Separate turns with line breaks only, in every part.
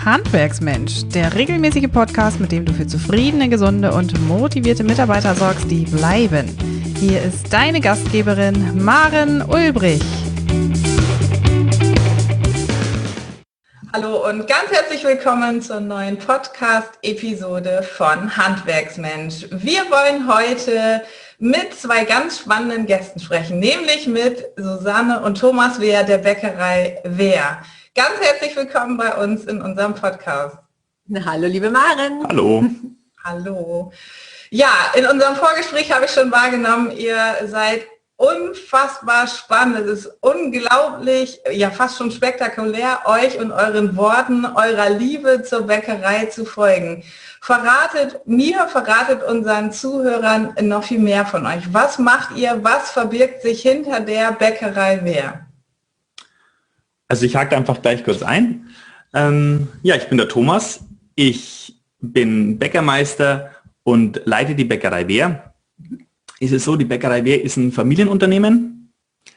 Handwerksmensch, der regelmäßige Podcast, mit dem du für zufriedene, gesunde und motivierte Mitarbeiter sorgst, die bleiben. Hier ist deine Gastgeberin Maren Ulbrich. Hallo und ganz herzlich willkommen zur neuen Podcast-Episode von Handwerksmensch. Wir wollen heute mit zwei ganz spannenden Gästen sprechen, nämlich mit Susanne und Thomas Wehr der Bäckerei Wehr. Ganz herzlich willkommen bei uns in unserem Podcast.
Hallo, liebe Maren.
Hallo.
Hallo. Ja, in unserem Vorgespräch habe ich schon wahrgenommen, ihr seid unfassbar spannend. Es ist unglaublich, ja fast schon spektakulär, euch und euren Worten, eurer Liebe zur Bäckerei zu folgen. Verratet unseren Zuhörern noch viel mehr von euch. Was macht ihr? Was verbirgt sich hinter der Bäckerei Wehr?
Also ich hake einfach gleich kurz ein. Ich bin der Thomas. Ich bin Bäckermeister und leite die Bäckerei Wehr. Es ist so, die Bäckerei Wehr ist ein Familienunternehmen.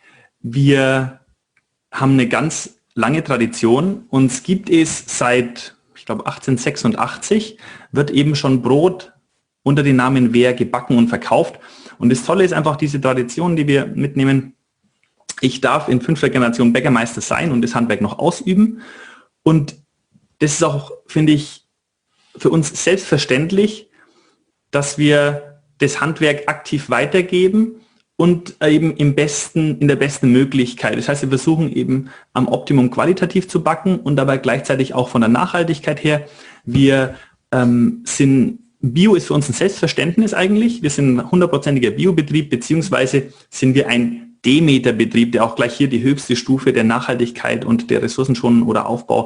Wir haben eine ganz lange Tradition. Uns gibt es seit, ich glaube, 1886, wird eben schon Brot unter dem Namen Wehr gebacken und verkauft. Und das Tolle ist einfach diese Tradition, die wir mitnehmen. Ich darf in 5. Generation Bäckermeister sein und das Handwerk noch ausüben. Und das ist auch, finde ich, für uns selbstverständlich, dass wir das Handwerk aktiv weitergeben und eben in der besten Möglichkeit. Das heißt, wir versuchen eben am Optimum qualitativ zu backen und dabei gleichzeitig auch von der Nachhaltigkeit her. Wir Bio ist für uns ein Selbstverständnis eigentlich. Wir sind ein 100%iger Biobetrieb, beziehungsweise sind wir ein Demeter-Betrieb, der auch gleich hier die höchste Stufe der Nachhaltigkeit und der Ressourcenschonung oder Aufbau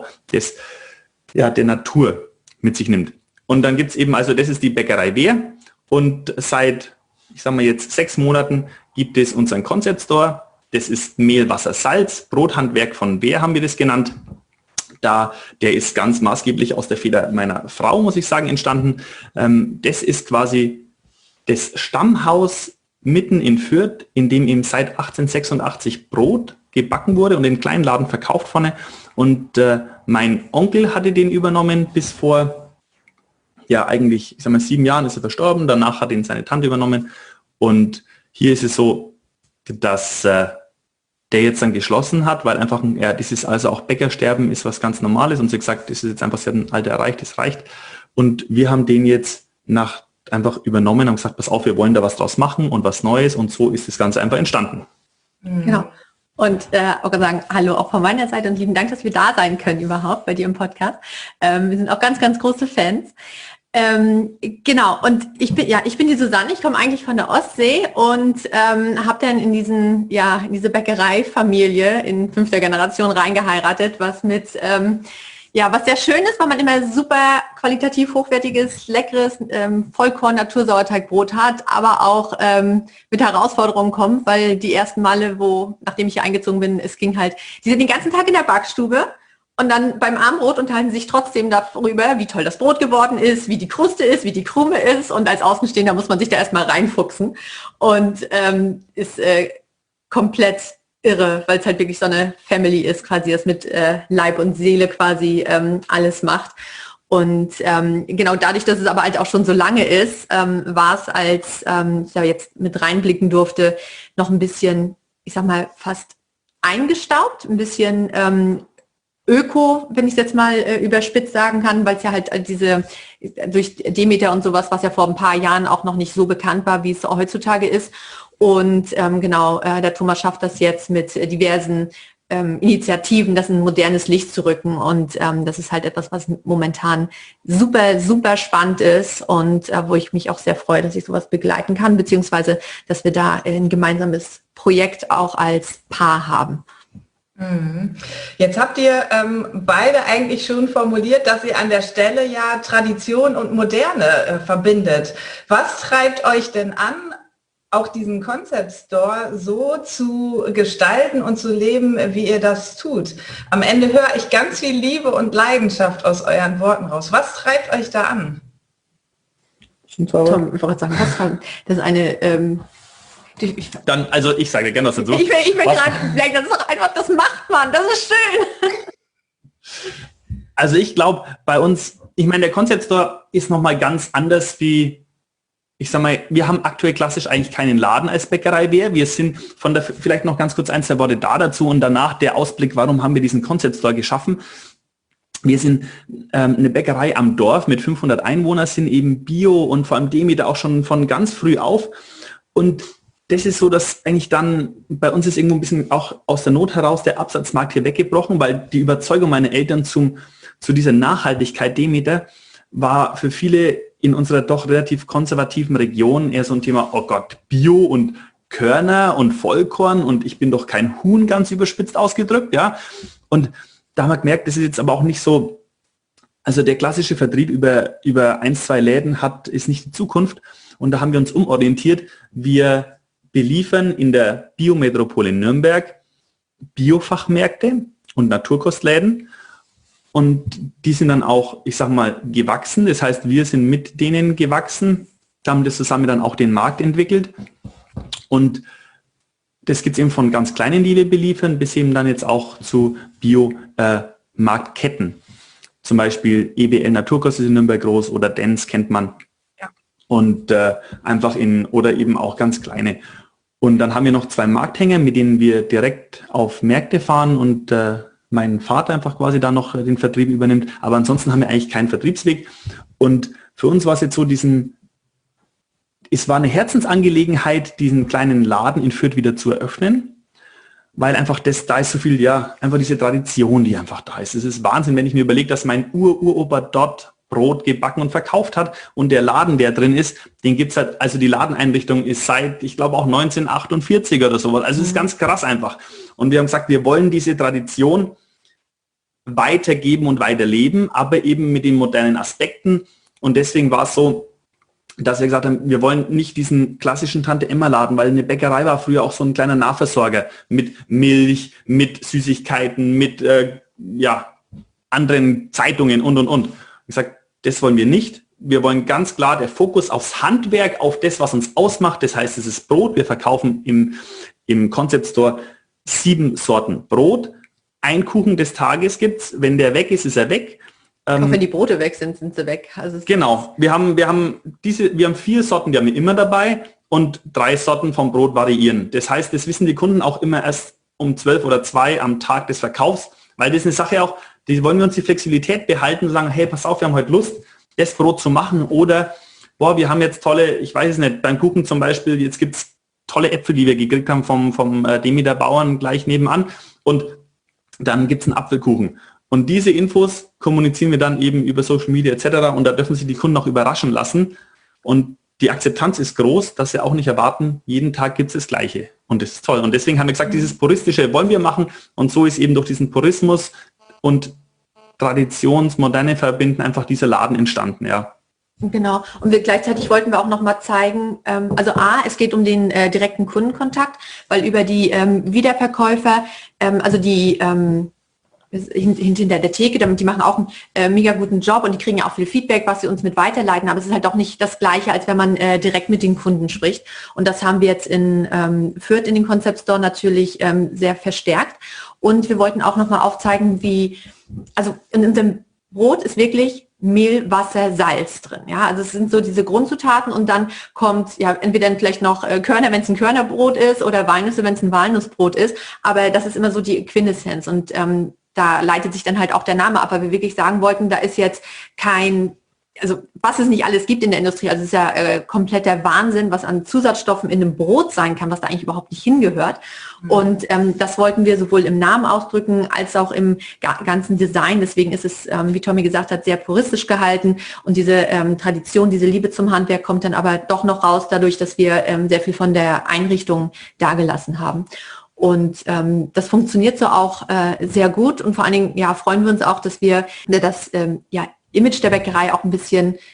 der Natur mit sich nimmt. Und dann gibt es eben, also das ist die Bäckerei Wehr. Und seit, ich sage mal jetzt 6 Monaten, gibt es unseren Concept Store. Das ist Mehl, Wasser, Salz, Brothandwerk von Wehr haben wir das genannt. Der ist ganz maßgeblich aus der Feder meiner Frau, muss ich sagen, entstanden. Das ist quasi das Stammhaus mitten in Fürth, in dem eben seit 1886 Brot gebacken wurde und in kleinen Laden verkauft vorne. Und mein Onkel hatte den übernommen bis vor eigentlich, 7 Jahren ist er verstorben, danach hat ihn seine Tante übernommen und hier ist es so, dass der jetzt dann geschlossen hat, weil einfach, dieses also auch Bäckersterben ist was ganz Normales und sie gesagt, das ist jetzt einfach, sie hat ein Alter erreicht, das reicht und wir haben den jetzt einfach übernommen und gesagt, pass auf, wir wollen da was draus machen und was Neues und so ist das Ganze einfach entstanden.
Genau. Und auch sagen, hallo auch von meiner Seite und lieben Dank, dass wir da sein können überhaupt bei dir im Podcast. Wir sind auch ganz, ganz große Fans. Genau, und ich bin die Susanne, ich komme eigentlich von der Ostsee und habe dann in diese Bäckereifamilie in 5. Generation reingeheiratet, was was sehr schön ist, weil man immer super qualitativ hochwertiges, leckeres Vollkorn-Natursauerteigbrot hat, aber auch mit Herausforderungen kommt, weil die ersten Male, nachdem ich hier eingezogen bin, die sind den ganzen Tag in der Backstube. Und dann beim Abendbrot unterhalten sie sich trotzdem darüber, wie toll das Brot geworden ist, wie die Kruste ist, wie die Krume ist. Und als Außenstehender muss man sich da erstmal reinfuchsen. Und ist komplett irre, weil es halt wirklich so eine Family ist, quasi das mit Leib und Seele quasi alles macht. Und genau dadurch, dass es aber halt auch schon so lange ist, war es, als ich da jetzt mit reinblicken durfte, noch ein bisschen, ich sag mal, fast eingestaubt, ein bisschen Öko, wenn ich es jetzt mal überspitzt sagen kann, weil es ja halt durch Demeter und sowas, was ja vor ein paar Jahren auch noch nicht so bekannt war, wie es heutzutage ist. Und der Thomas schafft das jetzt mit diversen Initiativen, das in ein modernes Licht zu rücken. Und das ist halt etwas, was momentan super, super spannend ist und wo ich mich auch sehr freue, dass ich sowas begleiten kann, beziehungsweise, dass wir da ein gemeinsames Projekt auch als Paar haben.
Jetzt habt ihr beide eigentlich schon formuliert, dass ihr an der Stelle ja Tradition und Moderne verbindet. Was treibt euch denn an, auch diesen Concept Store so zu gestalten und zu leben, wie ihr das tut? Am Ende höre ich ganz viel Liebe und Leidenschaft aus euren Worten raus. Was treibt euch da an?
Tom, ich wollte sagen, das ist eine
Dann, also ich sage gerne was dazu.
Ich will gerade sagen, das ist doch einfach, das macht man, das ist schön.
Also ich glaube, bei uns, ich meine, der Concept Store ist nochmal ganz anders wie, ich sag mal, wir haben aktuell klassisch eigentlich keinen Laden als Bäckerei Wehr. Wir sind von der, vielleicht noch ganz kurz ein, zwei Worte dazu und danach der Ausblick, warum haben wir diesen Concept Store geschaffen. Wir sind eine Bäckerei am Dorf mit 500 Einwohnern, sind eben Bio und vor allem Demeter auch schon von ganz früh auf. Und das ist so, dass eigentlich dann, bei uns ist irgendwo ein bisschen auch aus der Not heraus der Absatzmarkt hier weggebrochen, weil die Überzeugung meiner Eltern zu dieser Nachhaltigkeit Demeter war für viele in unserer doch relativ konservativen Region eher so ein Thema, oh Gott, Bio und Körner und Vollkorn und ich bin doch kein Huhn, ganz überspitzt ausgedrückt, ja. Und da haben wir gemerkt, das ist jetzt aber auch nicht so, also der klassische Vertrieb über 1, 2 Läden ist nicht die Zukunft und da haben wir uns umorientiert. Wir beliefern in der Biometropole Nürnberg Biofachmärkte und Naturkostläden und die sind dann auch, ich sag mal, gewachsen. Das heißt, wir sind mit denen gewachsen, haben das zusammen dann auch den Markt entwickelt und das gibt es eben von ganz kleinen, die wir beliefern, bis eben dann jetzt auch zu Bio-Marktketten. Zum Beispiel EBL Naturkost ist in Nürnberg groß oder Dens kennt man. Ja. Und einfach oder eben auch ganz kleine. Und dann haben wir noch 2 Markthänger, mit denen wir direkt auf Märkte fahren und mein Vater einfach quasi da noch den Vertrieb übernimmt. Aber ansonsten haben wir eigentlich keinen Vertriebsweg. Und für uns war es jetzt so es war eine Herzensangelegenheit, diesen kleinen Laden in Fürth wieder zu eröffnen, weil einfach da ist so viel, ja, einfach diese Tradition, die einfach da ist. Es ist Wahnsinn, wenn ich mir überlege, dass mein Uropa dort Brot gebacken und verkauft hat und der Laden, der drin ist, den gibt es halt, also die Ladeneinrichtung ist seit, ich glaube auch 1948 oder sowas. Also es ist ganz krass einfach. Und wir haben gesagt, wir wollen diese Tradition weitergeben und weiterleben, aber eben mit den modernen Aspekten. Und deswegen war es so, dass wir gesagt haben, wir wollen nicht diesen klassischen Tante-Emma-Laden, weil eine Bäckerei war früher auch so ein kleiner Nahversorger mit Milch, mit Süßigkeiten, mit anderen Zeitungen und. Ich sage, das wollen wir nicht. Wir wollen ganz klar der Fokus aufs Handwerk, auf das, was uns ausmacht. Das heißt, es ist Brot. Wir verkaufen im Concept Store 7 Sorten Brot. Ein Kuchen des Tages gibt's. Wenn der weg ist, ist er weg.
Auch wenn die Brote weg sind, sind sie weg. Also
genau. Wir haben 4 Sorten, die haben wir immer dabei und 3 Sorten vom Brot variieren. Das heißt, das wissen die Kunden auch immer erst um 12 oder 2 am Tag des Verkaufs, weil das ist eine Sache auch, die wollen wir uns die Flexibilität behalten und sagen, hey, pass auf, wir haben heute Lust, das Brot zu machen oder, wir haben jetzt tolle, ich weiß es nicht, beim Kuchen zum Beispiel, jetzt gibt es tolle Äpfel, die wir gekriegt haben vom Demeter Bauern gleich nebenan und dann gibt es einen Apfelkuchen. Und diese Infos kommunizieren wir dann eben über Social Media etc. Und da dürfen sich die Kunden auch überraschen lassen. Und die Akzeptanz ist groß, dass sie auch nicht erwarten, jeden Tag gibt es das Gleiche. Und das ist toll. Und deswegen haben wir gesagt, dieses Puristische wollen wir machen. Und so ist eben durch diesen Purismus und Traditionsmoderne verbinden einfach dieser Laden entstanden, ja.
Genau. Und gleichzeitig wollten wir auch noch mal zeigen, also es geht um den direkten Kundenkontakt, weil über die Wiederverkäufer, also die hinter der Theke, die machen auch einen mega guten Job und die kriegen ja auch viel Feedback, was sie uns mit weiterleiten, aber es ist halt auch nicht das Gleiche, als wenn man direkt mit den Kunden spricht. Und das haben wir jetzt in Fürth in den Concept Store natürlich sehr verstärkt. Und wir wollten auch nochmal aufzeigen, also in unserem Brot ist wirklich Mehl, Wasser, Salz drin. Ja, also es sind so diese Grundzutaten und dann kommt ja entweder vielleicht noch Körner, wenn es ein Körnerbrot ist oder Walnüsse, wenn es ein Walnussbrot ist. Aber das ist immer so die Quintessenz und da leitet sich dann halt auch der Name ab, weil wir wirklich sagen wollten, da ist jetzt also was es nicht alles gibt in der Industrie, also es ist ja kompletter Wahnsinn, was an Zusatzstoffen in einem Brot sein kann, was da eigentlich überhaupt nicht hingehört. Mhm. Und das wollten wir sowohl im Namen ausdrücken, als auch im ganzen Design. Deswegen ist es, wie Tommy gesagt hat, sehr puristisch gehalten. Und diese Tradition, diese Liebe zum Handwerk kommt dann aber doch noch raus, dadurch, dass wir sehr viel von der Einrichtung dagelassen haben. Und das funktioniert so auch sehr gut. Und vor allen Dingen freuen wir uns auch, dass wir das Image der Bäckerei auch ein bisschen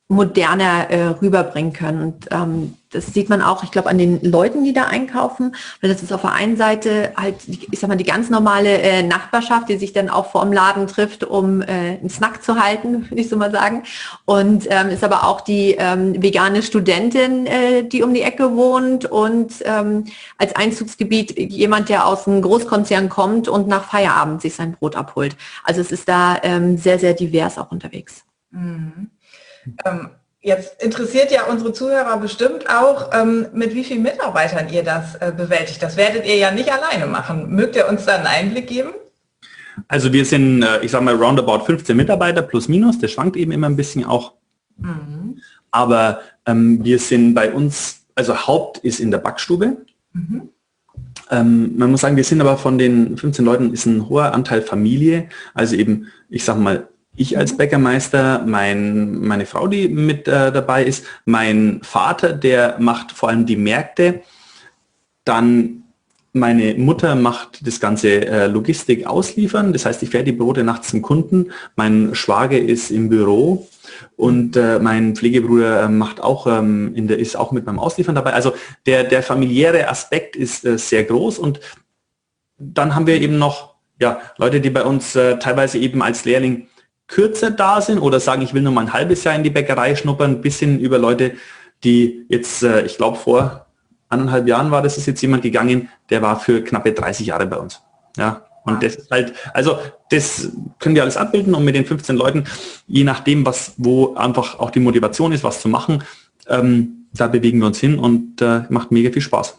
moderner rüberbringen können. Und das sieht man auch, ich glaube, an den Leuten, die da einkaufen, weil das ist auf der einen Seite halt, ich sag mal, die ganz normale Nachbarschaft, die sich dann auch vor dem Laden trifft, um einen Snack zu halten, würde ich so mal sagen. Und ist aber auch die vegane Studentin, die um die Ecke wohnt und als Einzugsgebiet jemand, der aus einem Großkonzern kommt und nach Feierabend sich sein Brot abholt. Also es ist da sehr, sehr divers auch unterwegs.
Mhm. Jetzt interessiert ja unsere Zuhörer bestimmt auch, mit wie vielen Mitarbeitern ihr das bewältigt. Das werdet ihr ja nicht alleine machen. Mögt ihr uns da einen Einblick geben?
Also wir sind, ich sage mal, roundabout 15 Mitarbeiter plus minus. Das schwankt eben immer ein bisschen auch.
Mhm.
Aber wir sind bei uns, also Haupt ist in der Backstube.
Mhm.
Man muss sagen, wir sind aber von den 15 Leuten ist ein hoher Anteil Familie. Also eben, ich sage mal, ich als Bäckermeister, meine Frau, die mit dabei ist, mein Vater, der macht vor allem die Märkte, dann meine Mutter macht das ganze Logistik ausliefern, das heißt, ich fähre die Brote nachts zum Kunden, mein Schwager ist im Büro und mein Pflegebruder macht auch ist auch mit beim Ausliefern dabei. Also der familiäre Aspekt ist sehr groß und dann haben wir eben noch Leute, die bei uns teilweise eben als Lehrling kürzer da sind oder sagen, ich will nur mal ein halbes Jahr in die Bäckerei schnuppern, bis hin über Leute, die jetzt, ich glaube vor 1,5 Jahren war das, ist jetzt jemand gegangen, der war für knappe 30 Jahre bei uns. Ja, und das ist halt, also das können wir alles abbilden und mit den 15 Leuten, je nachdem, wo einfach auch die Motivation ist, was zu machen, da bewegen wir uns hin und macht mega viel Spaß.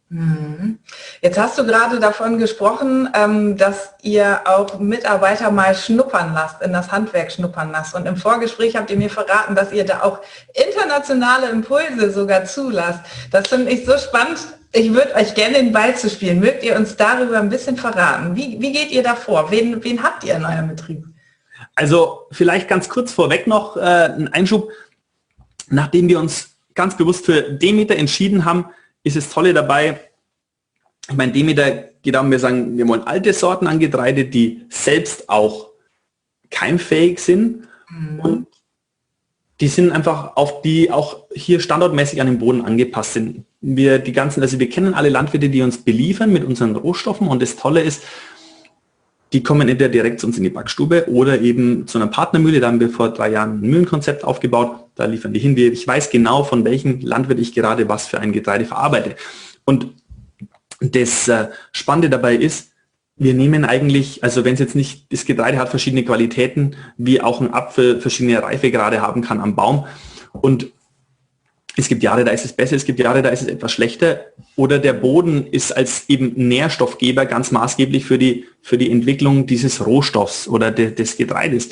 Jetzt hast du gerade davon gesprochen, dass ihr auch Mitarbeiter mal schnuppern lasst, in das Handwerk schnuppern lasst. Und im Vorgespräch habt ihr mir verraten, dass ihr da auch internationale Impulse sogar zulasst. Das finde ich so spannend. Ich würde euch gerne den Ball zu spielen. Mögt ihr uns darüber ein bisschen verraten? Wie geht ihr da vor? Wen habt ihr in eurem Betrieb?
Also vielleicht ganz kurz vorweg noch ein Einschub. Nachdem wir uns ganz bewusst für Demeter entschieden haben, ist das Tolle dabei, ich meine, Demeter geht darum, wir sagen, wir wollen alte Sorten an Getreide, die selbst auch keimfähig sind und die sind einfach auf die auch hier standortmäßig an den Boden angepasst sind. Wir kennen alle Landwirte, die uns beliefern mit unseren Rohstoffen und das Tolle ist, die kommen entweder direkt zu uns in die Backstube oder eben zu einer Partnermühle. Da haben wir vor 3 Jahren ein Mühlenkonzept aufgebaut. Da liefern die hin. Ich weiß genau, von welchem Landwirt ich gerade was für ein Getreide verarbeite. Und das Spannende dabei ist, wir nehmen eigentlich, also wenn es jetzt nicht, das Getreide hat verschiedene Qualitäten, wie auch ein Apfel verschiedene Reifegrade haben kann am Baum. Und es gibt Jahre, da ist es besser, es gibt Jahre, da ist es etwas schlechter. Oder der Boden ist als eben Nährstoffgeber ganz maßgeblich für die Entwicklung dieses Rohstoffs oder des Getreides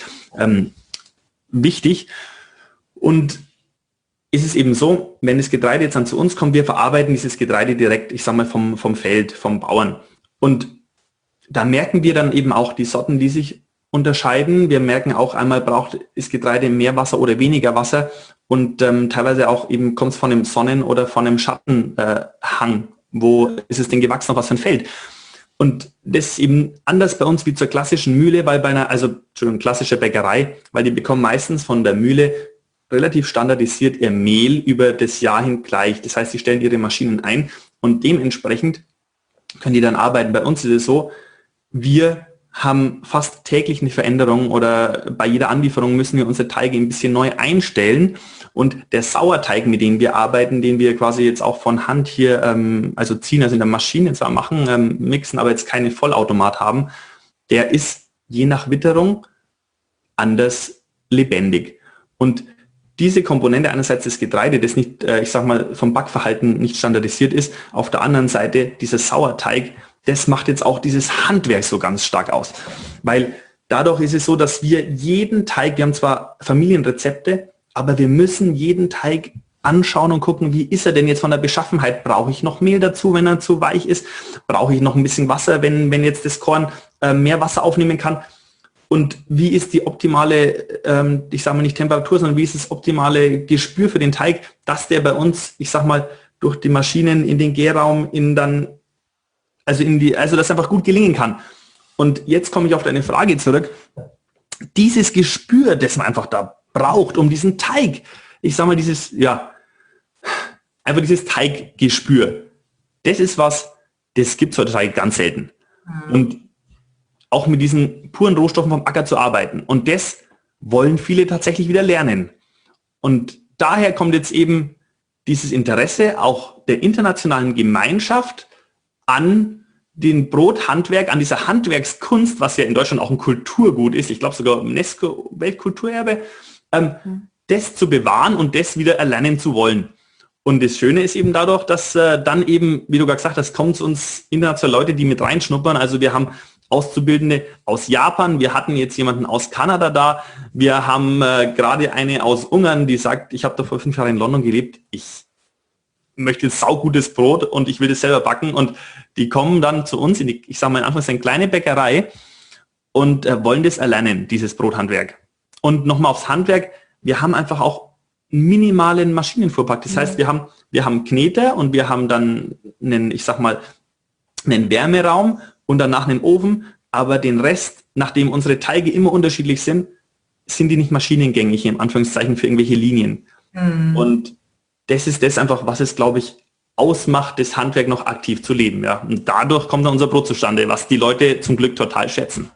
wichtig. Und ist es eben so, wenn das Getreide jetzt dann zu uns kommt, wir verarbeiten dieses Getreide direkt, ich sage mal, vom Feld, vom Bauern. Und da merken wir dann eben auch die Sorten, die sich unterscheiden. Wir merken auch einmal, braucht das Getreide mehr Wasser oder weniger Wasser. Und teilweise auch eben kommt es von dem Sonnen- oder von dem Schattenhang. Wo ist es denn gewachsen, auf was für ein Feld? Und das ist eben anders bei uns wie zur klassischen Mühle, weil bei einer, klassischer Bäckerei, weil die bekommen meistens von der Mühle relativ standardisiert ihr Mehl über das Jahr hin gleich. Das heißt, sie stellen ihre Maschinen ein und dementsprechend können die dann arbeiten. Bei uns ist es so, wir haben fast täglich eine Veränderung oder bei jeder Anlieferung müssen wir unsere Teige ein bisschen neu einstellen und der Sauerteig, mit dem wir arbeiten, den wir quasi jetzt auch von Hand hier, ziehen, also in der Maschine zwar machen, mixen, aber jetzt keine Vollautomat haben, der ist je nach Witterung anders lebendig. Und diese Komponente einerseits das Getreide, das nicht, vom Backverhalten nicht standardisiert ist, auf der anderen Seite dieser Sauerteig, das macht jetzt auch dieses Handwerk so ganz stark aus. Weil dadurch ist es so, dass wir jeden Teig, wir haben zwar Familienrezepte, aber wir müssen jeden Teig anschauen und gucken, wie ist er denn jetzt von der Beschaffenheit? Brauche ich noch Mehl dazu, wenn er zu weich ist? Brauche ich noch ein bisschen Wasser, wenn jetzt das Korn mehr Wasser aufnehmen kann? Und wie ist die optimale, nicht Temperatur, sondern wie ist das optimale Gespür für den Teig, dass der bei uns, durch die Maschinen in den Gärraum, dass einfach gut gelingen kann. Und jetzt komme ich auf deine Frage zurück. Dieses Gespür, das man einfach da braucht, um diesen Teig ich sag mal, einfach dieses Teiggespür. Das ist was, das gibt es heutzutage ganz selten. Und auch mit diesen puren Rohstoffen vom Acker zu arbeiten. Und das wollen viele tatsächlich wieder lernen. Und daher kommt jetzt eben dieses Interesse auch der internationalen Gemeinschaft an den Brothandwerk, an dieser Handwerkskunst, was ja in Deutschland auch ein Kulturgut ist, ich glaube sogar UNESCO-Weltkulturerbe, das zu bewahren und das wieder erlernen zu wollen. Und das Schöne ist eben dadurch, dass dann eben, wie du gerade gesagt hast, kommen zu uns internationale Leute, die mit reinschnuppern. Also wir haben Auszubildende aus Japan, wir hatten jetzt jemanden aus Kanada da, wir haben gerade eine aus Ungarn, die sagt, ich habe da vor 5 Jahren in London gelebt, ich möchte saugutes Brot und ich will das selber backen, und die kommen dann zu uns in die, ich sage mal in Anführungszeichen, kleine Bäckerei und wollen das erlernen, dieses Brothandwerk. Und nochmal aufs Handwerk, wir haben einfach auch minimalen Maschinenfuhrpark. Das heißt, wir haben Kneter und wir haben dann einen, ich sag mal, einen Wärmeraum und danach einen Ofen, aber den Rest, nachdem unsere Teige immer unterschiedlich sind die nicht maschinengängig, im Anführungszeichen, für irgendwelche Linien. Und das ist das einfach, was es, glaube ich, ausmacht, das Handwerk noch aktiv zu leben. Ja. Und dadurch kommt dann unser Brot zustande, was die Leute zum Glück total schätzen.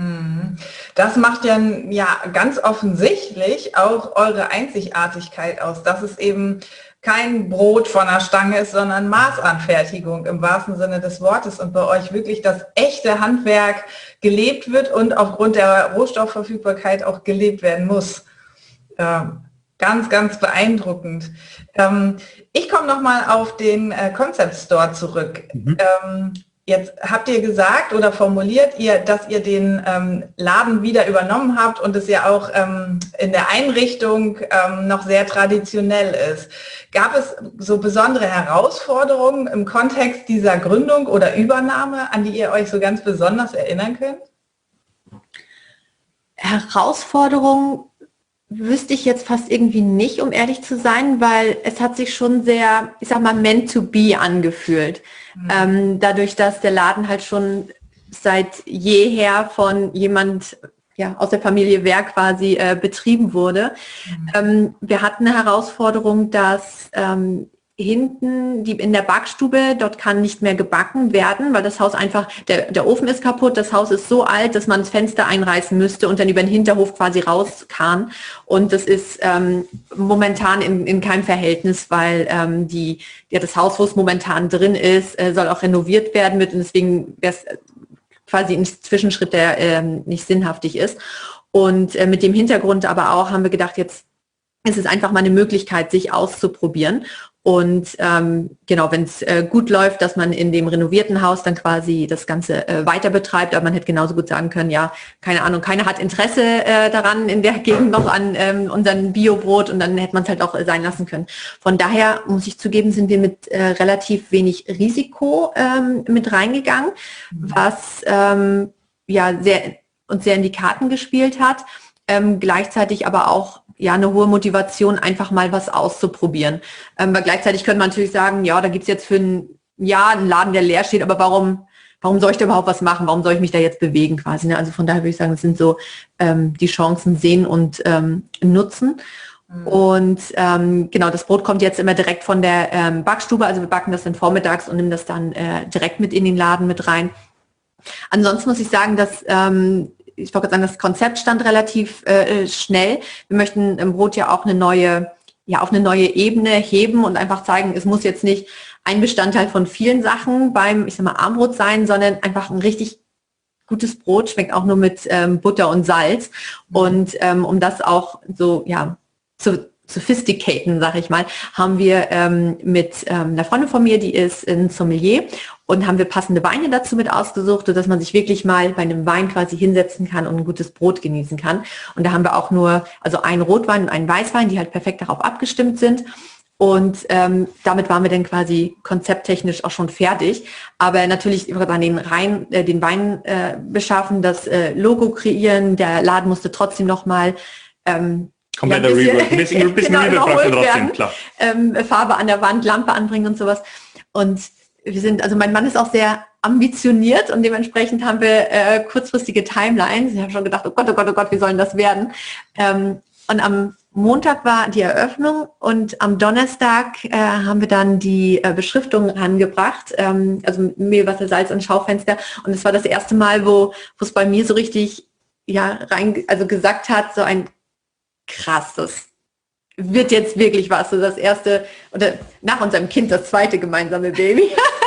Das macht ja ganz offensichtlich auch eure Einzigartigkeit aus, dass es eben kein Brot von der Stange ist, sondern Maßanfertigung im wahrsten Sinne des Wortes und bei euch wirklich das echte Handwerk gelebt wird und aufgrund der Rohstoffverfügbarkeit auch gelebt werden muss. Ganz, ganz beeindruckend. Ich komme nochmal auf den Concept Store zurück. Jetzt habt ihr gesagt oder formuliert dass ihr den Laden wieder übernommen habt und es ja auch in der Einrichtung noch sehr traditionell ist. Gab es so besondere Herausforderungen im Kontext dieser Gründung oder Übernahme, an die ihr euch so ganz besonders erinnern könnt?
Herausforderungen wüsste ich jetzt fast irgendwie nicht, um ehrlich zu sein, weil es hat sich schon sehr, ich sag mal, meant to be angefühlt. Dadurch, dass der Laden halt schon seit jeher von jemand aus der Familie Wehr quasi betrieben wurde. Wir hatten eine Herausforderung, dass hinten in der Backstube, dort kann nicht mehr gebacken werden, weil das Haus einfach, der Ofen ist kaputt, das Haus ist so alt, dass man das Fenster einreißen müsste und dann über den Hinterhof quasi raus kann. Und das ist momentan in keinem Verhältnis, weil das Haus, wo es momentan drin ist, soll auch renoviert werden und deswegen wäre es quasi ein Zwischenschritt, der nicht sinnhaftig ist. Und mit dem Hintergrund aber auch haben wir gedacht, jetzt ist es einfach mal eine Möglichkeit, sich auszuprobieren. Und wenn es gut läuft, dass man in dem renovierten Haus dann quasi das Ganze weiter betreibt, aber man hätte genauso gut sagen können, ja, keine Ahnung, keiner hat Interesse daran in der Gegend noch an unseren Biobrot und dann hätte man es halt auch sein lassen können. Von daher, muss ich zugeben, sind wir mit relativ wenig Risiko mit reingegangen, was uns sehr in die Karten gespielt hat, gleichzeitig aber auch eine hohe Motivation, einfach mal was auszuprobieren. Weil gleichzeitig könnte man natürlich sagen, ja, da gibt es jetzt für ein Jahr einen Laden, der leer steht, aber warum soll ich da überhaupt was machen? Warum soll ich mich da jetzt bewegen quasi? Ne? Also von daher würde ich sagen, das sind so die Chancen sehen und nutzen. Und das Brot kommt jetzt immer direkt von der Backstube, also wir backen das dann vormittags und nehmen das dann direkt mit in den Laden mit rein. Ansonsten muss ich sagen, dass ich wollte sagen, das Konzept stand relativ schnell. Wir möchten im Brot ja auch auf eine neue Ebene heben und einfach zeigen, es muss jetzt nicht ein Bestandteil von vielen Sachen beim, ich sag mal, Armbrot sein, sondern einfach ein richtig gutes Brot, schmeckt auch nur mit Butter und Salz. Und um das auch so, zu sophisticaten, sag ich mal, haben wir mit einer Freundin von mir, die ist ein Sommelier, und haben wir passende Weine dazu mit ausgesucht, sodass man sich wirklich mal bei einem Wein quasi hinsetzen kann und ein gutes Brot genießen kann. Und da haben wir auch nur einen Rotwein und einen Weißwein, die halt perfekt darauf abgestimmt sind. Und damit waren wir dann quasi konzepttechnisch auch schon fertig. Aber natürlich den Wein beschaffen, das Logo kreieren. Der Laden musste trotzdem nochmal
kompletter Rework. Ein bisschen Rework braucht man trotzdem, klar.
Farbe an der Wand, Lampe anbringen und sowas. Und mein Mann ist auch sehr ambitioniert und dementsprechend haben wir kurzfristige Timelines. Ich habe schon gedacht, oh Gott, wie soll denn das werden? Und am Montag war die Eröffnung und am Donnerstag haben wir dann die Beschriftung rangebracht, also Mehl, Wasser, Salz und Schaufenster. Und es war das erste Mal, wo es bei mir so richtig also gesagt hat, so ein krasses wird jetzt wirklich was, so das erste, oder nach unserem Kind das zweite gemeinsame Baby,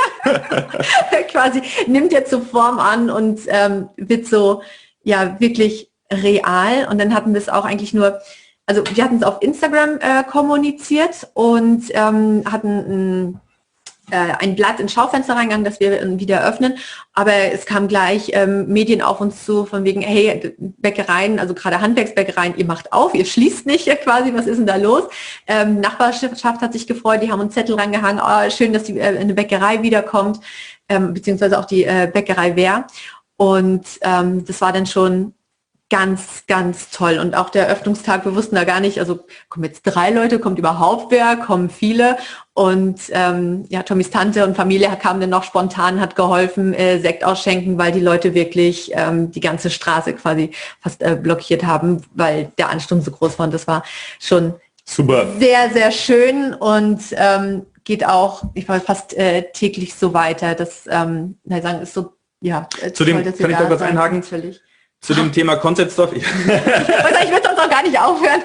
quasi nimmt jetzt so Form an und wird so, wirklich real. Und dann hatten wir es auch eigentlich nur, also wir hatten es auf Instagram kommuniziert und hatten ein Blatt ins Schaufenster reingegangen, das wir wieder öffnen, aber es kam gleich Medien auf uns zu, von wegen, hey, Bäckereien, also gerade Handwerksbäckereien, ihr macht auf, ihr schließt nicht quasi, was ist denn da los? Nachbarschaft hat sich gefreut, die haben uns Zettel rangehangen, oh, schön, dass eine Bäckerei wiederkommt, beziehungsweise auch die Bäckerei Wehr. Und das war dann schon ganz, ganz toll. Und auch der Eröffnungstag, wir wussten da gar nicht, also kommen jetzt 3 Leute, kommt überhaupt wer, kommen viele. Und Tommys Tante und Familie kamen dann noch spontan, hat geholfen, Sekt ausschenken, weil die Leute wirklich die ganze Straße quasi fast blockiert haben, weil der Ansturm so groß war. Und das war schon super, sehr, sehr schön und geht auch, ich war fast täglich so weiter. Das ist so,
Zudem toll, kann ich da kurz einhaken? Zu dem Thema Concept Store. Ich
würde sonst auch gar nicht aufhören.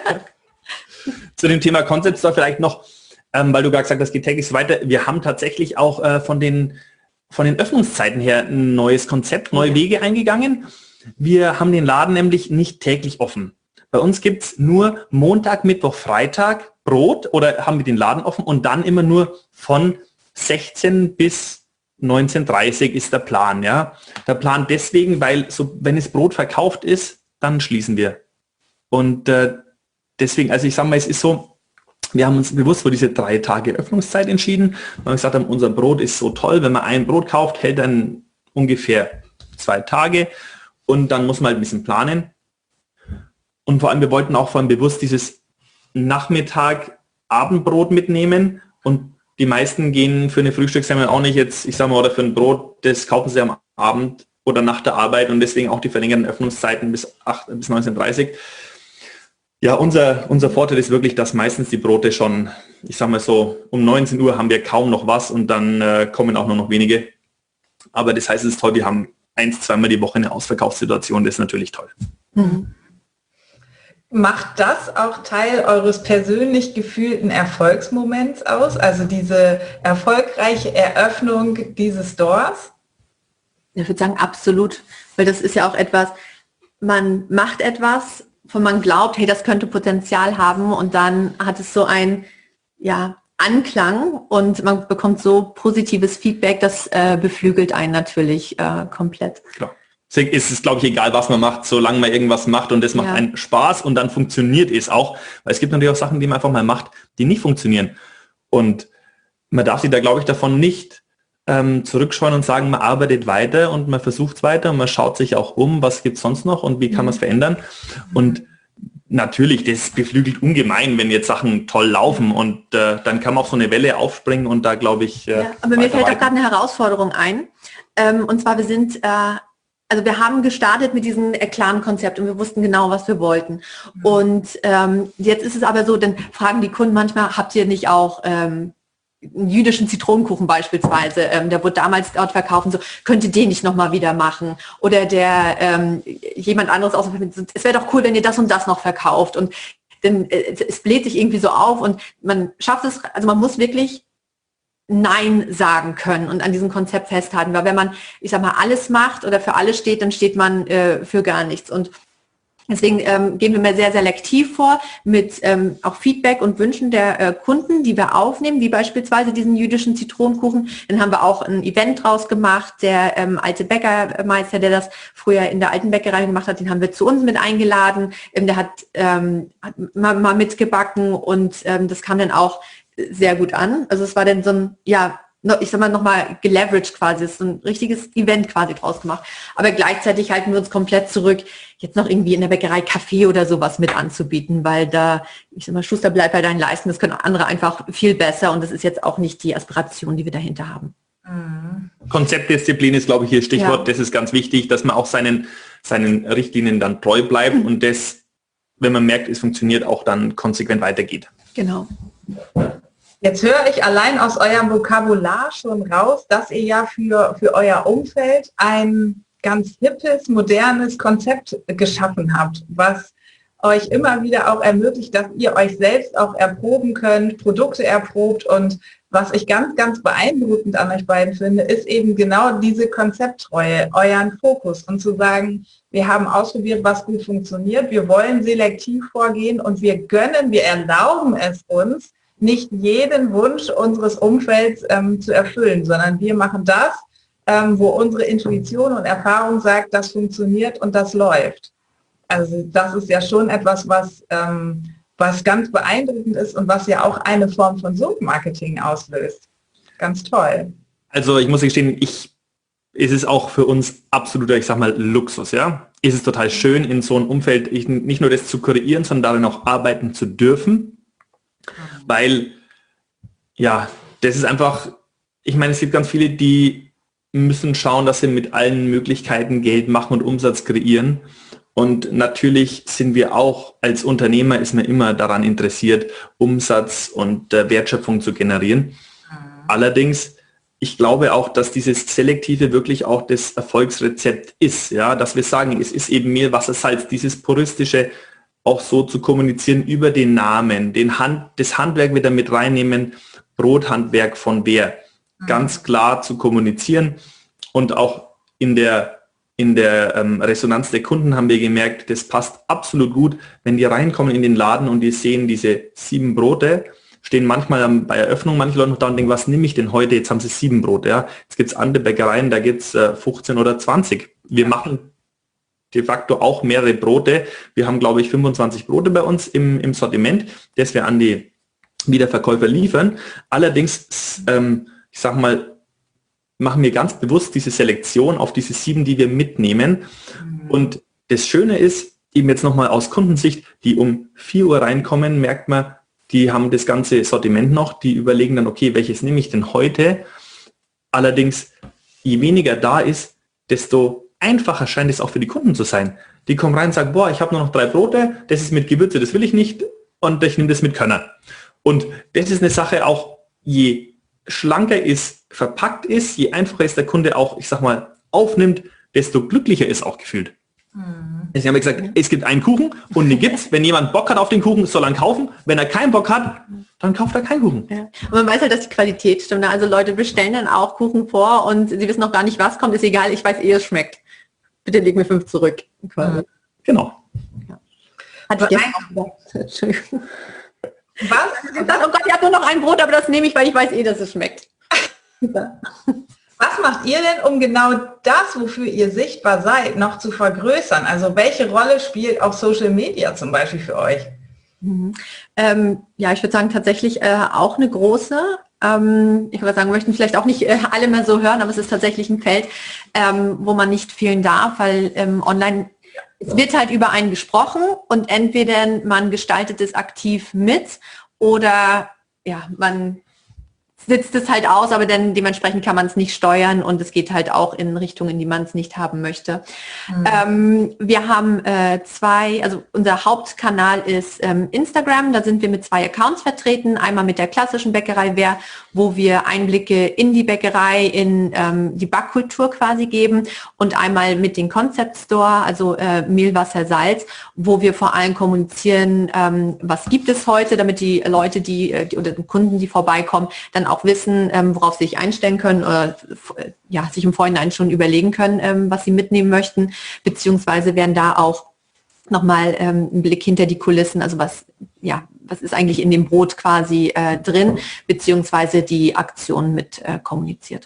Zu dem Thema Concept Store vielleicht noch, weil du gerade gesagt hast, geht täglich so weiter. Wir haben tatsächlich auch von den Öffnungszeiten her ein neues Konzept, neue Wege eingegangen. Wir haben den Laden nämlich nicht täglich offen. Bei uns gibt es nur Montag, Mittwoch, Freitag Brot oder haben wir den Laden offen und dann immer nur von 16 bis 19:30 ist der Plan, ja. Der Plan deswegen, weil wenn das Brot verkauft ist, dann schließen wir. Und deswegen, also ich sage mal, es ist so, wir haben uns bewusst für diese 3 Tage Öffnungszeit entschieden, weil wir gesagt haben, unser Brot ist so toll, wenn man ein Brot kauft, hält dann ungefähr 2 Tage und dann muss man halt ein bisschen planen. Und vor allem, wir wollten auch vor allem bewusst dieses Nachmittag-Abendbrot mitnehmen und die meisten gehen für eine Frühstückssemmel auch nicht jetzt, ich sage mal, oder für ein Brot, das kaufen sie am Abend oder nach der Arbeit und deswegen auch die verlängerten Öffnungszeiten bis 19:30. Ja, unser Vorteil ist wirklich, dass meistens die Brote schon, ich sage mal so, um 19 Uhr haben wir kaum noch was und dann kommen auch nur noch wenige. Aber das heißt, es ist toll, wir haben 1-2 Mal die Woche eine Ausverkaufssituation, das ist natürlich toll.
Mhm.
Macht das auch Teil eures persönlich gefühlten Erfolgsmoments aus? Also diese erfolgreiche Eröffnung dieses Stores?
Ich würde sagen, absolut. Weil das ist ja auch etwas, man macht etwas, von man glaubt, hey, das könnte Potenzial haben und dann hat es so ein Anklang und man bekommt so positives Feedback, das beflügelt einen natürlich komplett.
Klar. Deswegen ist es, glaube ich, egal, was man macht, solange man irgendwas macht und das macht einen Spaß und dann funktioniert es auch. Weil es gibt natürlich auch Sachen, die man einfach mal macht, die nicht funktionieren. Und man darf sich da, glaube ich, davon nicht zurückscheuen und sagen, man arbeitet weiter und man versucht es weiter und man schaut sich auch um, was gibt es sonst noch und wie kann man es verändern. Und natürlich, das beflügelt ungemein, wenn jetzt Sachen toll laufen und dann kann man auf so eine Welle aufspringen und da, glaube ich...
aber mir fällt auch gerade eine Herausforderung ein. Und zwar, wir haben gestartet mit diesem klaren Konzept und wir wussten genau, was wir wollten. Und jetzt ist es aber so, dann fragen die Kunden manchmal, habt ihr nicht auch einen jüdischen Zitronenkuchen beispielsweise, der wurde damals dort verkauft, so, könnt ihr den nicht nochmal wieder machen? Oder jemand anderes aus dem, es wäre doch cool, wenn ihr das und das noch verkauft. Und dann es bläht sich irgendwie so auf und man schafft es, also man muss wirklich Nein sagen können und an diesem Konzept festhalten. Weil wenn man, ich sag mal, alles macht oder für alles steht, dann steht man für gar nichts. Und deswegen gehen wir mehr sehr selektiv vor mit auch Feedback und Wünschen der Kunden, die wir aufnehmen, wie beispielsweise diesen jüdischen Zitronenkuchen. Dann haben wir auch ein Event draus gemacht. Der alte Bäckermeister, der das früher in der alten Bäckerei gemacht hat, den haben wir zu uns mit eingeladen. Der hat mal mitgebacken und das kam dann auch sehr gut an. Also es war dann so ein, ich sag mal, nochmal geleveraged quasi, ist so ein richtiges Event quasi draus gemacht. Aber gleichzeitig halten wir uns komplett zurück, jetzt noch irgendwie in der Bäckerei Kaffee oder sowas mit anzubieten, weil da, ich sag mal, Schuster bleibt bei deinen Leisten, das können andere einfach viel besser und das ist jetzt auch nicht die Aspiration, die wir dahinter haben.
Konzeptdisziplin ist, glaube ich, hier Stichwort. Das ist ganz wichtig, dass man auch seinen Richtlinien dann treu bleibt und das wenn man merkt, es funktioniert, auch dann konsequent weitergeht.
Genau.
Jetzt höre ich allein aus eurem Vokabular schon raus, dass ihr ja für euer Umfeld ein ganz hippes, modernes Konzept geschaffen habt, was euch immer wieder auch ermöglicht, dass ihr euch selbst auch erproben könnt, Produkte erprobt. Und was ich ganz, ganz beeindruckend an euch beiden finde, ist eben genau diese Konzepttreue, euren Fokus und zu sagen, wir haben ausprobiert, was gut funktioniert, wir wollen selektiv vorgehen und wir erlauben es uns, nicht jeden Wunsch unseres Umfelds zu erfüllen, sondern wir machen das, wo unsere Intuition und Erfahrung sagt, das funktioniert und das läuft. Also das ist ja schon etwas, was ganz beeindruckend ist und was ja auch eine Form von Suchtmarketing auslöst. Ganz toll.
Also ich muss gestehen, es ist auch für uns absoluter, ich sag mal, Luxus, ja. Es ist total schön, in so einem Umfeld nicht nur das zu kreieren, sondern darin auch arbeiten zu dürfen. Weil, ja, das ist einfach, ich meine, es gibt ganz viele, die müssen schauen, dass sie mit allen Möglichkeiten Geld machen und Umsatz kreieren. Und natürlich sind wir auch, als Unternehmer ist man immer daran interessiert, Umsatz und Wertschöpfung zu generieren. Allerdings, ich glaube auch, dass dieses Selektive wirklich auch das Erfolgsrezept ist. Ja, dass wir sagen, es ist eben Mehl, Wasser, Salz, dieses puristische, auch so zu kommunizieren über den Namen, das Handwerk wieder mit reinnehmen, Brothandwerk von wer, ganz klar zu kommunizieren. Und auch in der Resonanz der Kunden haben wir gemerkt, das passt absolut gut, wenn die reinkommen in den Laden und die sehen diese 7 Brote, stehen manchmal bei Eröffnung manche Leute noch da und denken, was nehme ich denn heute? Jetzt haben sie 7 Brote. Ja? Jetzt gibt es andere Bäckereien, da gibt es 15 oder 20. Wir machen de facto auch mehrere Brote. Wir haben, glaube ich, 25 Brote bei uns im Sortiment, das wir an die Wiederverkäufer liefern. Allerdings, ich sag mal, machen wir ganz bewusst diese Selektion auf diese 7, die wir mitnehmen. Und das Schöne ist, eben jetzt nochmal aus Kundensicht, die um 4 Uhr reinkommen, merkt man, die haben das ganze Sortiment noch, die überlegen dann, okay, welches nehme ich denn heute? Allerdings, je weniger da ist, desto einfacher scheint es auch für die Kunden zu sein. Die kommen rein und sagen, boah, ich habe nur noch 3 Brote, das ist mit Gewürze, das will ich nicht und ich nehme das mit Körner. Und das ist eine Sache auch, je schlanker es verpackt ist, je einfacher es der Kunde auch, ich sag mal, aufnimmt, desto glücklicher ist auch gefühlt. Sie haben gesagt, es gibt einen Kuchen und den gibt's. Wenn jemand Bock hat auf den Kuchen, soll er ihn kaufen. Wenn er keinen Bock hat, dann kauft er keinen Kuchen.
Ja. Und man weiß halt, dass die Qualität stimmt. Also Leute bestellen dann auch Kuchen vor und sie wissen noch gar nicht, was kommt. Ist egal, ich weiß es schmeckt. Bitte leg mir 5 zurück. Quasi.
Genau.
Ja. Hatte ich gestern auch gesagt. Entschuldigung.
Was?
Gesagt, oh Gott, ich habe nur noch ein Brot, aber das nehme ich, weil ich weiß dass es schmeckt.
Was macht ihr denn, um genau das, wofür ihr sichtbar seid, noch zu vergrößern? Also welche Rolle spielt auch Social Media zum Beispiel für euch?
Ja, ich würde sagen tatsächlich auch eine große. Ich würde sagen, möchten vielleicht auch nicht alle mehr so hören, aber es ist tatsächlich ein Feld, wo man nicht fehlen darf, weil online, es wird halt über einen gesprochen und entweder man gestaltet es aktiv mit oder ja, man sitzt es halt aus, aber dann dementsprechend kann man es nicht steuern und es geht halt auch in Richtungen, die man es nicht haben möchte. Wir haben 2, also unser Hauptkanal ist Instagram, da sind wir mit 2 Accounts vertreten, einmal mit der klassischen Bäckerei Wehr, wo wir Einblicke in die Bäckerei, in die Backkultur quasi geben und einmal mit den Concept Store, also Mehl, Wasser, Salz, wo wir vor allem kommunizieren, was gibt es heute, damit die Leute, die oder die Kunden, die vorbeikommen, dann auch wissen, worauf sie sich einstellen können oder ja, sich im Vorhinein schon überlegen können, was sie mitnehmen möchten, beziehungsweise werden da auch nochmal ein Blick hinter die Kulissen, also was ist eigentlich in dem Brot quasi drin, beziehungsweise die Aktion mit kommuniziert.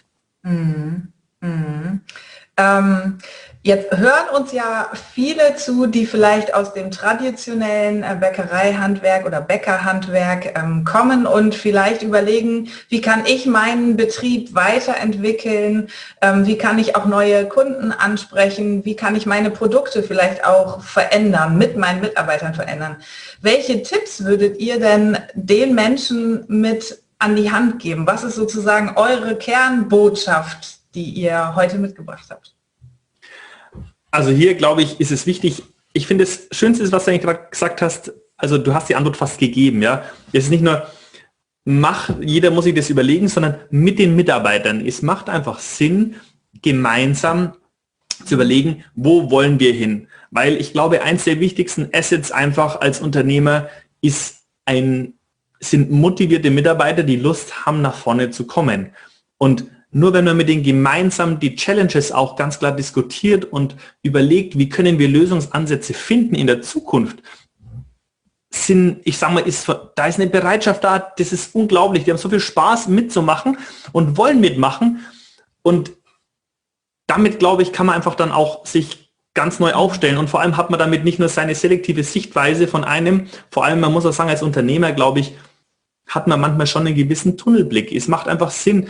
Jetzt hören uns ja viele zu, die vielleicht aus dem traditionellen Bäckereihandwerk oder Bäckerhandwerk kommen und vielleicht überlegen, wie kann ich meinen Betrieb weiterentwickeln, wie kann ich auch neue Kunden ansprechen, wie kann ich meine Produkte vielleicht auch verändern, mit meinen Mitarbeitern verändern. Welche Tipps würdet ihr denn den Menschen mit an die Hand geben? Was ist sozusagen eure Kernbotschaft, die ihr heute mitgebracht habt?
Also hier, glaube ich, ist es wichtig, ich finde, das Schönste ist, was du eigentlich gerade gesagt hast, also du hast die Antwort fast gegeben, ja. Es ist nicht nur, jeder muss sich das überlegen, sondern mit den Mitarbeitern. Es macht einfach Sinn, gemeinsam zu überlegen, wo wollen wir hin? Weil ich glaube, eins der wichtigsten Assets einfach als Unternehmer sind motivierte Mitarbeiter, die Lust haben, nach vorne zu kommen. Und nur wenn man mit denen gemeinsam die Challenges auch ganz klar diskutiert und überlegt, wie können wir Lösungsansätze finden in der Zukunft, da ist eine Bereitschaft da, das ist unglaublich. Die haben so viel Spaß mitzumachen und wollen mitmachen. Und damit, glaube ich, kann man einfach dann auch sich ganz neu aufstellen. Und vor allem hat man damit nicht nur seine selektive Sichtweise von einem, vor allem, man muss auch sagen, als Unternehmer, glaube ich, hat man manchmal schon einen gewissen Tunnelblick. Es macht einfach Sinn,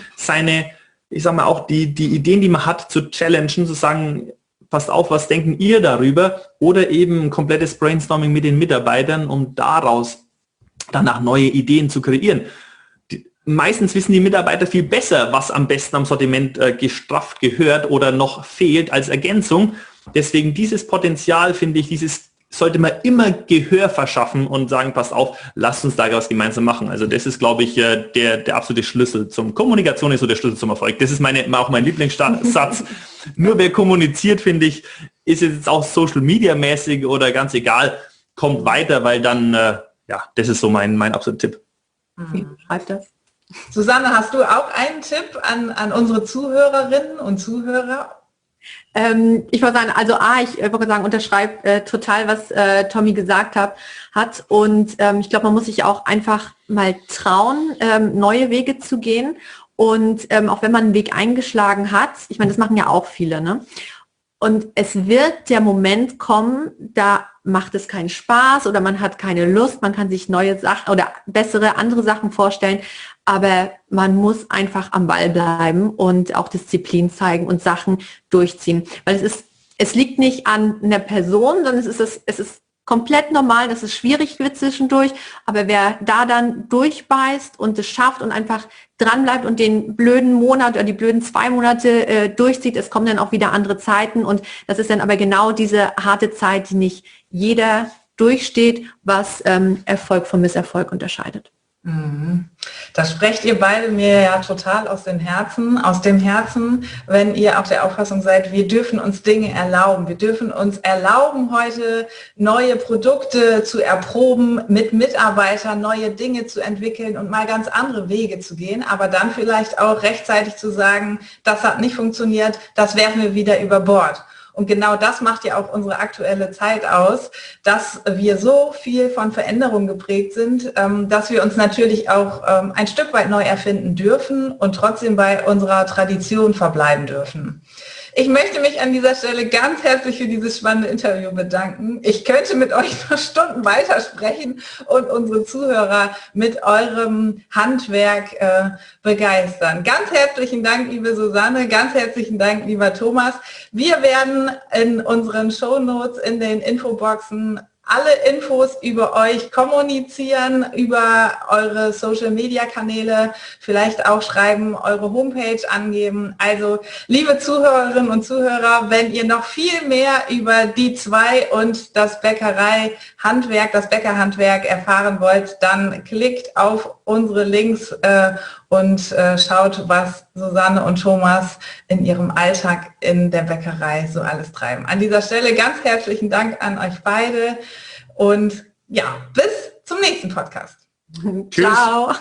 auch die Ideen, die man hat, zu challengen, zu sagen, passt auf, was denken ihr darüber? Oder eben ein komplettes Brainstorming mit den Mitarbeitern, um daraus danach neue Ideen zu kreieren. Meistens wissen die Mitarbeiter viel besser, was am besten am Sortiment gestrafft gehört oder noch fehlt als Ergänzung. Deswegen dieses Potenzial, finde ich, sollte man immer Gehör verschaffen und sagen, passt auf, lasst uns da was gemeinsam machen. Also das ist, glaube ich, der absolute Schlüssel zum Kommunikation, ist so der Schlüssel zum Erfolg. Das ist auch mein Lieblingssatz. Nur wer kommuniziert, finde ich, ist jetzt auch Social Media mäßig oder ganz egal, kommt weiter, weil dann, das ist so mein absoluter Tipp.
Schreibt das.
Susanne, hast du auch einen Tipp an unsere Zuhörerinnen und Zuhörer?
Ich würde sagen, ich würde sagen, unterschreibe total, was Tommy gesagt hat. Und ich glaube, man muss sich auch einfach mal trauen, neue Wege zu gehen. Und auch wenn man einen Weg eingeschlagen hat, ich meine, das machen ja auch viele, ne? Und es wird der Moment kommen, da macht es keinen Spaß oder man hat keine Lust, man kann sich neue Sachen oder andere Sachen vorstellen, aber man muss einfach am Ball bleiben und auch Disziplin zeigen und Sachen durchziehen. Weil es liegt nicht an einer Person, sondern es ist komplett normal, dass es schwierig wird zwischendurch, aber wer da dann durchbeißt und es schafft und einfach dran bleibt und den blöden Monat oder die blöden 2 Monate durchzieht, es kommen dann auch wieder andere Zeiten und das ist dann aber genau diese harte Zeit, die nicht jeder durchsteht, was Erfolg vom Misserfolg unterscheidet.
Das sprecht ihr beide mir ja total aus dem Herzen, wenn ihr auch der Auffassung seid, wir dürfen uns Dinge erlauben. Wir dürfen uns erlauben, heute neue Produkte zu erproben, mit Mitarbeitern neue Dinge zu entwickeln und mal ganz andere Wege zu gehen, aber dann vielleicht auch rechtzeitig zu sagen, das hat nicht funktioniert, das werfen wir wieder über Bord. Und genau das macht ja auch unsere aktuelle Zeit aus, dass wir so viel von Veränderung geprägt sind, dass wir uns natürlich auch ein Stück weit neu erfinden dürfen und trotzdem bei unserer Tradition verbleiben dürfen. Ich möchte mich an dieser Stelle ganz herzlich für dieses spannende Interview bedanken. Ich könnte mit euch noch Stunden weitersprechen und unsere Zuhörer mit eurem Handwerk begeistern. Ganz herzlichen Dank, liebe Susanne, ganz herzlichen Dank, lieber Thomas. Wir werden in unseren Shownotes, in den Infoboxen alle Infos über euch kommunizieren, über eure Social-Media-Kanäle, vielleicht auch schreiben, eure Homepage angeben. Also, liebe Zuhörerinnen und Zuhörer, wenn ihr noch viel mehr über die zwei und das Bäckereihandwerk, das Bäckerhandwerk erfahren wollt, dann klickt auf unsere Links und schaut, was Susanne und Thomas in ihrem Alltag in der Bäckerei so alles treiben. An dieser Stelle ganz herzlichen Dank an euch beide und ja, bis zum nächsten Podcast.
Tschüss.
Ciao.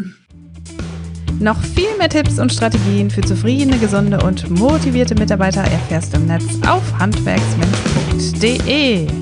Noch viel mehr Tipps und Strategien für zufriedene, gesunde und motivierte Mitarbeiter erfährst du im Netz auf handwerksmensch.de.